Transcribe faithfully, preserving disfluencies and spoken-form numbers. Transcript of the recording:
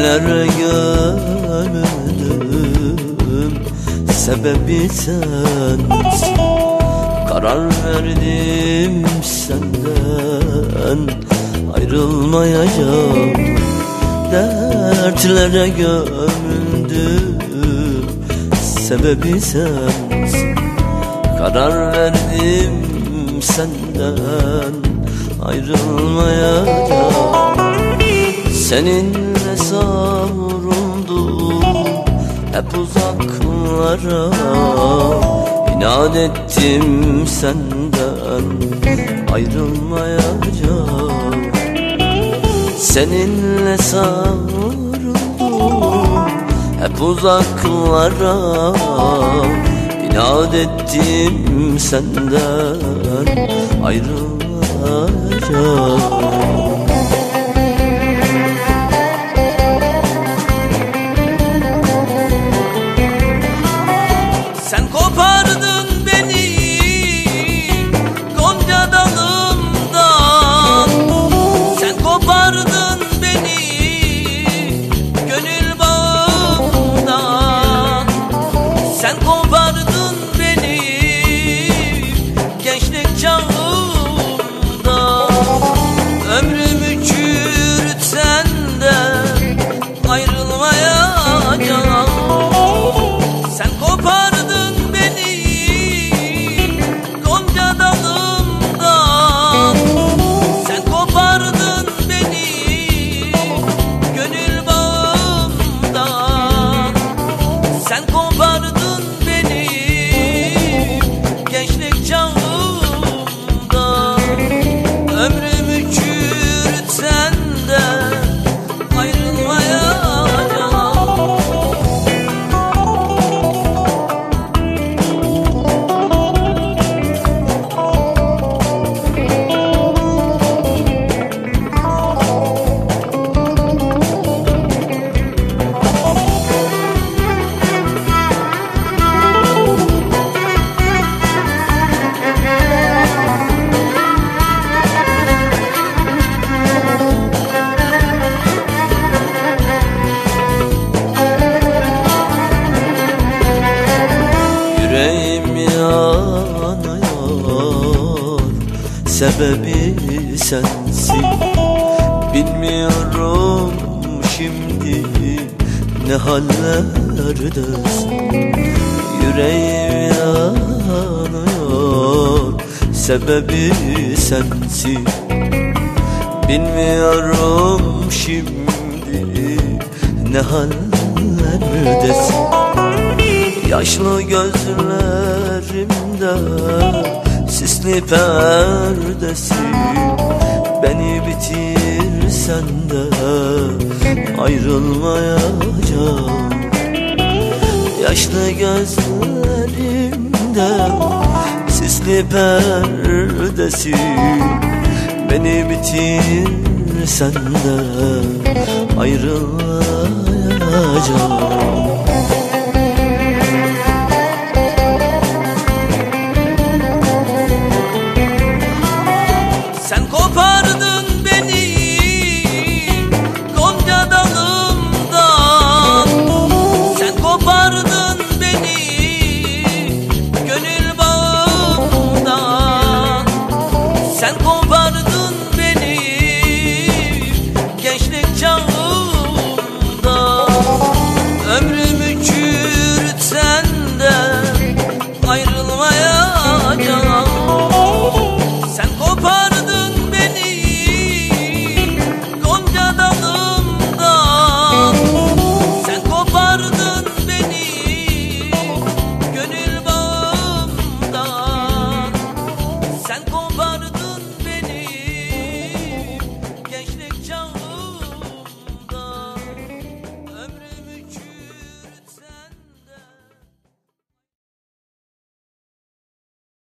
Dertlere gömüldüm, sebebi sensin. Karar verdim senden ayrılmayacağım. Dertlere gömüldüm, sebebi sensin. Karar verdim senden ayrılmayacağım. Seninle savruldum hep uzaklara. İnat ettim senden ayrılmayacağım. Seninle savruldum hep uzaklara. İnat ettim senden ayrılmayacağım. Sen kopardın beni gonca dalımdan. Sen kopardın beni gönül bağımdan. Sen kopardın beni gençlik çağımdan. Ömrümü çürütsen de ayrılmayacağım. Sen kopardın beni gonca dalımdan. Sen kopardın beni gönül bağımdan. Sen kopardın beni gençlik çağımdan. Ömrümü çürütsen de ayrılmayacağım. Yüreğim yanıyor, sebebi sensin. Bilmiyorum şimdi ne hallerdesin. Yüreğim yanıyor, sebebi sensin. Bilmiyorum şimdi ne hallerdesin. Yaşlı gözlerimde sisli perdesi. Beni bitirsen de ayrılmayacağım. Yaşlı gözlerimde sisli perdesi. Beni bitirsen de ayrılmayacağım. Sen kopardın